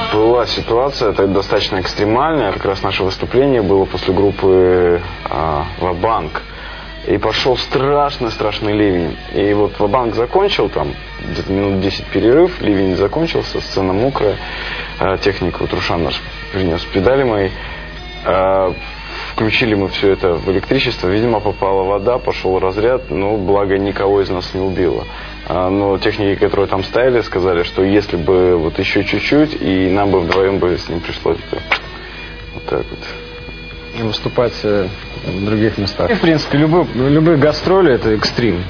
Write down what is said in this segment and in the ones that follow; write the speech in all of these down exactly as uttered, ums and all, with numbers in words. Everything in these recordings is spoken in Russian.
была ситуация, это достаточно экстремальная. Как раз наше выступление было после группы а, «Ва-банк». И пошел страшный-страшный ливень. И вот «Ва-банк» закончил, там где-то минут десять перерыв, ливень закончился, сцена мокрая, а, техника, вот Рушан наш принес педали мои. А, включили мы все это в электричество, видимо, попала вода, пошел разряд, но благо никого из нас не убило. Но техники, которые там стояли, сказали, что если бы вот еще чуть-чуть, и нам бы вдвоем бы с ним пришлось бы вот так вот выступать в других местах. В принципе, любые, любые гастроли — это экстрим.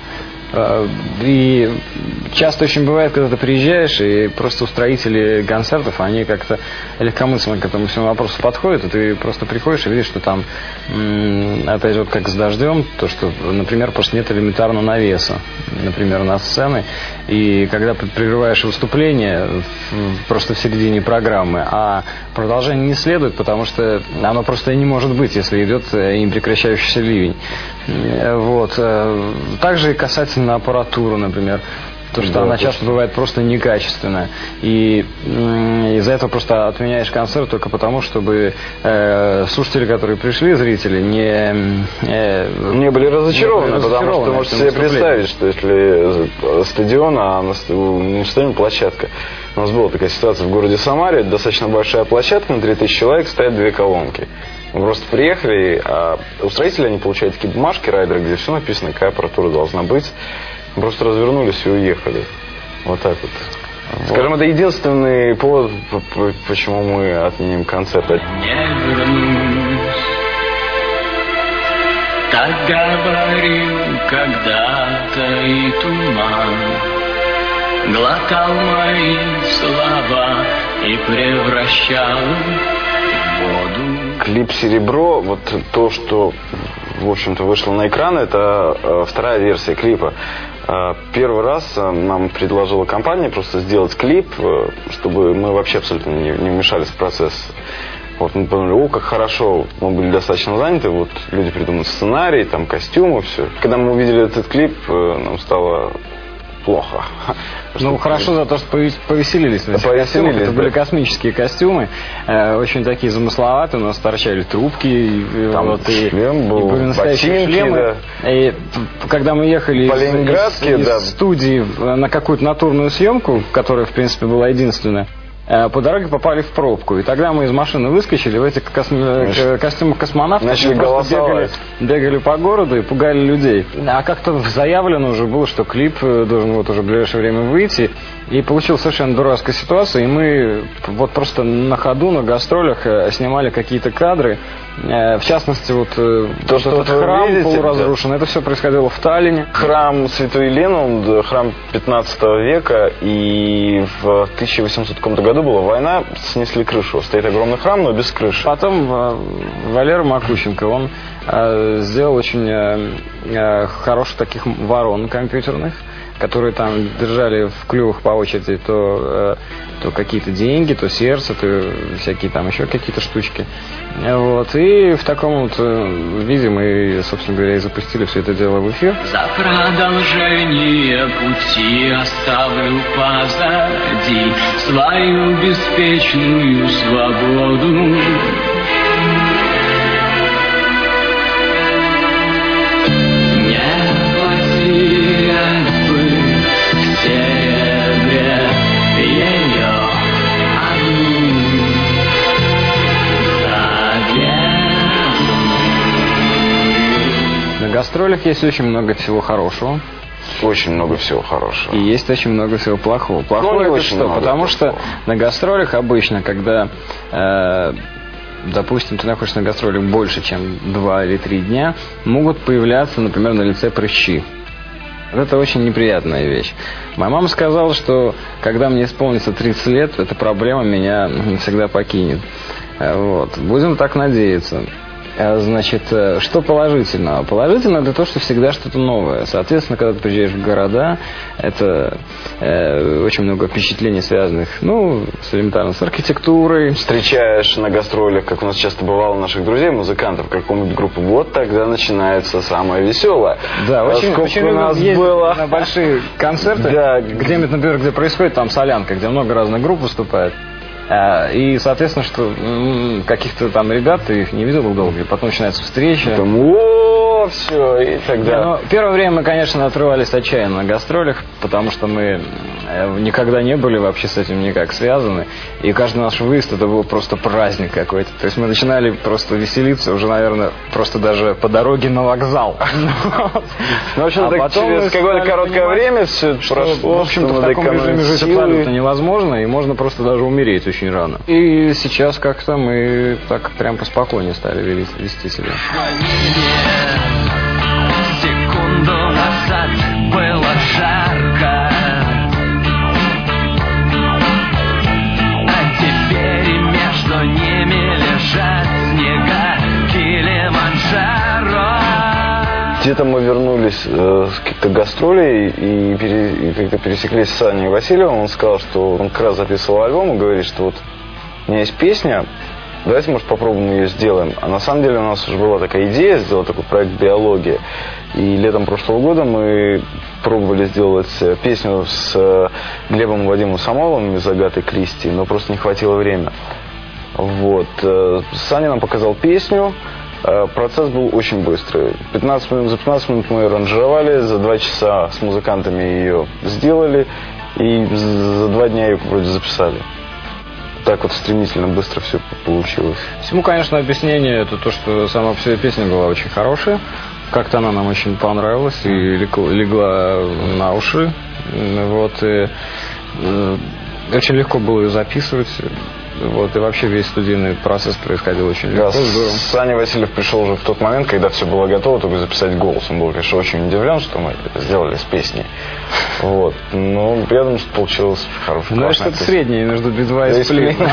И часто очень бывает, когда ты приезжаешь, и просто устроители концертов, они как-то легкомысленно к этому всему вопросу подходят, и ты просто приходишь и видишь, что там, опять же, вот как с дождем, то, что, например, просто нет элементарно навеса, например, над сценой, и когда ты прерываешь выступление просто в середине программы, а продолжение не следует, потому что оно просто не может быть, если идет непрекращающийся ливень. Вот. Также и касательно на аппаратуру, например, то, что да, она часто точно бывает просто некачественная. И из-за этого просто отменяешь концерт только потому, чтобы э, слушатели, которые пришли, зрители, не, э, не были разочарованы, не были потому что вы можете себе представить, что если стадион, а на стадионе площадка. У нас была такая ситуация в городе Самаре, достаточно большая площадка, на три тысячи человек стоят две колонки. Мы просто приехали, а у строителей они получают такие бумажки, райдеры, где все написано, какая аппаратура должна быть. Мы просто развернулись и уехали. Вот так вот. Вот. Скажем, это единственный повод, почему мы отменим концерт. Не вернусь, так говорил когда-то и туман, глотал мои слова и превращал в воду. Клип «Серебро», вот то, что, в общем-то, вышло на экран, это э, вторая версия клипа. Э, первый раз э, нам предложила компания просто сделать клип, э, чтобы мы вообще абсолютно не, не вмешались в процесс. Вот мы подумали, о, как хорошо, мы были достаточно заняты, вот люди придумают сценарий, там костюмы, все. Когда мы увидели этот клип, э, нам стало плохо. Ну, хорошо за то, что повеселились. Повеселились, это да. Были космические костюмы, э, очень такие замысловатые, у нас торчали трубки, и, там вот, и, шлем был, и были настоящие шлемы. Да. И когда мы ехали из, из, да. из студии на какую-то натурную съемку, которая, в принципе, была единственная, по дороге попали в пробку. И тогда мы из машины выскочили в этих косм... костюмах космонавтов. Начали бегали, бегали по городу и пугали людей. А как-то заявлено уже было, что клип должен вот уже в ближайшее время выйти. И получилась совершенно дурацкая ситуация. И мы вот просто на ходу, на гастролях снимали какие-то кадры. В частности, вот то, что этот храм видите, полуразрушен, да. Это все происходило в Таллине. Храм Святой Елены, он храм пятнадцатого века, и в тысяча восемьсотом каком-то году была война, снесли крышу. Стоит огромный храм, но без крыши. Потом Валера Макущенко, он сделал очень хороших таких ворон компьютерных, которые там держали в клювах по очереди то, то какие-то деньги, то сердце, то всякие там еще какие-то штучки. Вот. И в таком вот виде мы, собственно говоря, и запустили все это дело в эфир. За продолжение пути оставлю позади свою беспечную свободу. На гастролях есть очень много всего хорошего. Очень много всего хорошего. И есть очень много всего плохого. Плохое это что? Потому что на гастролях обычно, когда, э, допустим, ты находишься на гастролях больше, чем два или три дня, могут появляться, например, на лице прыщи. Это очень неприятная вещь. Моя мама сказала, что когда мне исполнится тридцать лет, эта проблема меня навсегда покинет. Вот. Будем так надеяться. Значит, что положительного? Положительно это то, что всегда что-то новое. Соответственно, когда ты приезжаешь в города, это э, очень много впечатлений, связанных, ну, с элементарно с архитектурой. Встречаешь на гастролях, как у нас часто бывало, наших друзей, музыкантов, какую-нибудь группу, вот тогда начинается самое веселое. Да, очень, очень у нас было на большие концерты, да, где-нибудь, например, где происходит там солянка, где много разных групп выступает. И, соответственно, что каких-то там ребят, ты их не видел долго, потом начинается встреча. Потом, о, все, и тогда... Да, ну, первое время мы, конечно, отрывались отчаянно на гастролях, потому что мы никогда не были вообще с этим никак связаны. И каждый наш выезд, это был просто праздник какой-то. То есть мы начинали просто веселиться уже, наверное, просто даже по дороге на вокзал. Ну, в общем, так через какое-то короткое время все прошло. В общем-то, в таком режиме жить абсолютно невозможно, и можно просто даже умереть очень рано. И сейчас как-то мы так прям поспокойнее стали вести себя. Секунду назад было жарко, а теперь между ними лежат снега Килиманджаро. Где-то мы вернулись э, с каких-то гастролей и, пере, и как-то пересеклись с Саней Васильевым. Он сказал, что он как раз записывал альбом и говорит, что вот у меня есть песня, давайте, может, попробуем ее сделаем. А на самом деле у нас уже была такая идея сделать такой проект «Биология». И летом прошлого года мы пробовали сделать песню с Глебом и Вадимом Самойловым из «Агаты Кристи», но просто не хватило времени. Вот. Саня нам показал песню. Процесс был очень быстрый. пятнадцать минут, за пятнадцать минут мы ее аранжировали, за два часа с музыкантами ее сделали, и за два дня ее вроде записали. Так вот стремительно, быстро все получилось. Всему, конечно, объяснение это то, что сама по себе песня была очень хорошая. Как-то она нам очень понравилась и легла на уши. Вот, и, и очень легко было ее записывать. Вот, и вообще весь студийный процесс происходил очень легко. Да, Саня Васильев пришел уже в тот момент, когда все было готово, только записать голос. Он был, конечно, очень удивлен, что мы это сделали с песней. Вот. Но я думаю, что получилось хорошо. Ну, что-то среднее между Би-два и сплином.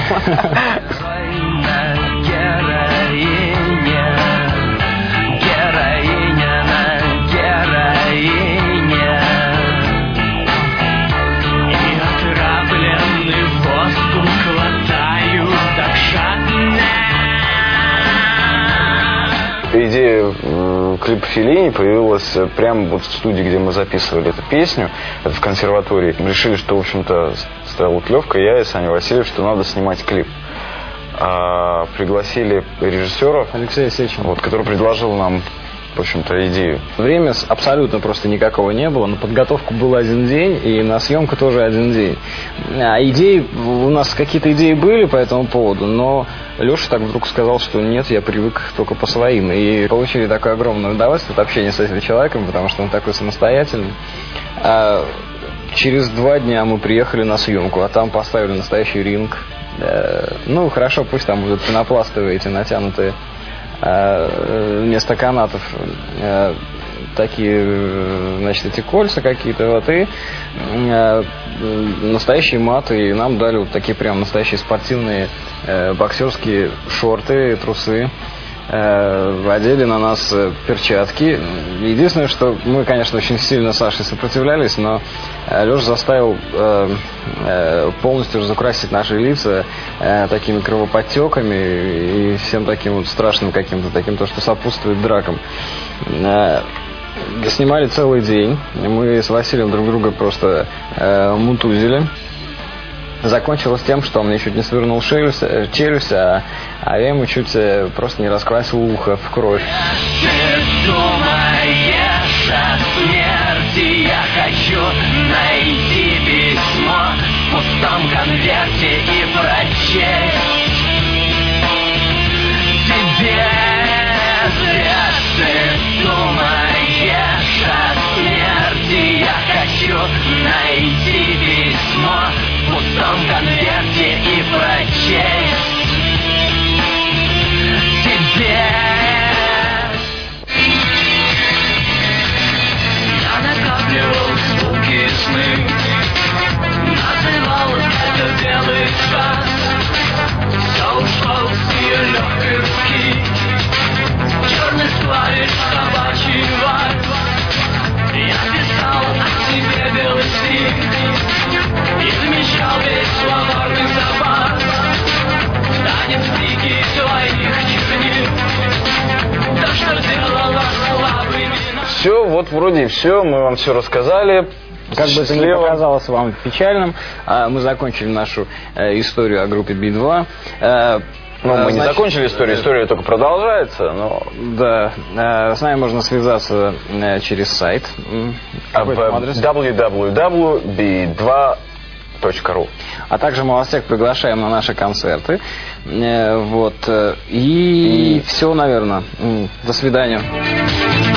Идея э, клипа Феллини появилась прямо вот в студии, где мы записывали эту песню. Это в консерватории. Мы решили, что, в общем-то, стояла Клевка, я и Саня Васильев, что надо снимать клип. А, пригласили режиссера, Алексея Сечина, вот, который предложил нам, в общем-то, идею. Время абсолютно просто никакого не было. На подготовку был один день, и на съемку тоже один день. А идеи, у нас какие-то идеи были по этому поводу, но Леша так вдруг сказал, что нет, я привык только по своим. И получили такое огромное удовольствие от общения с этим человеком, потому что он такой самостоятельный. А через два дня мы приехали на съемку, а там поставили настоящий ринг. Ну, хорошо, пусть там будут пенопластовые эти натянутые вместо канатов такие, значит, эти кольца какие-то, вот, и э, настоящие маты, и нам дали вот такие прям настоящие спортивные э, боксерские шорты, трусы, э, одели на нас перчатки. Единственное, что мы, конечно, очень сильно с Сашей сопротивлялись, но Леша заставил э, э, полностью разукрасить наши лица э, такими кровоподтеками и всем таким вот страшным каким-то таким, то, что сопутствует дракам. Э, Снимали целый день. Мы с Василием друг друга просто э, мутузили. Закончилось тем, что он мне чуть не свернул челюсть, челюсть а, а я ему чуть э, просто не раскрасил ухо в кровь. Ты думаешь о смерти, я хочу найти письмо в пустом конверте и прочесть тебе. Зря ты думаешь о смерти, я хочу найти письмо в пустом конверте и прочесть тебе. Я накапливал звуки сны, называл это белый час. Все ушло с ее легкой руки, черных клавиш собачий вальс. Я писал о себе белый стих и замещал весь словарный запас. Станет стики твоих чернил, то, что делало слабыми. Все, вот вроде и все, мы вам все рассказали. Как бы это ни показалось вам печальным, мы закончили нашу историю о группе Би два. Ну, мы Значит, не закончили историю, история только продолжается, но... Да, с нами можно связаться через сайт. Какой там адрес? дабл ю дабл ю дабл ю точка би два точка ру. А также мы вас всех приглашаем на наши концерты. Вот. И, и... все, наверное. До свидания.